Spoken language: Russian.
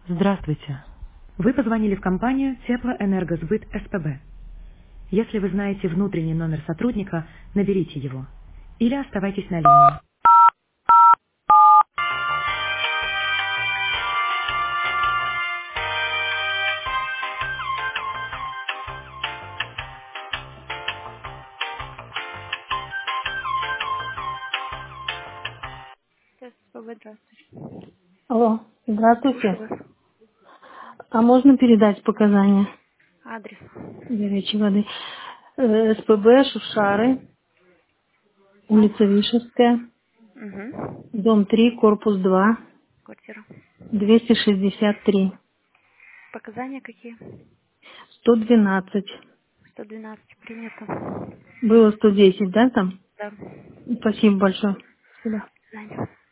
Здравствуйте. Вы позвонили в компанию Теплоэнергосбыт СПБ. Если вы знаете внутренний номер сотрудника, наберите его. Или оставайтесь на линии. СПБ, здравствуйте. Алло, Слушаю здравствуйте. вас. А можно передать показания Адрес. горячей воды? СПБ, Шушары, улица Вишевская, Угу. дом 3, корпус 2, Квартира. 263, Показания какие? 112. 112 принято. Было 110, да, там? Да. До Спасибо большое. До свидания. свидания.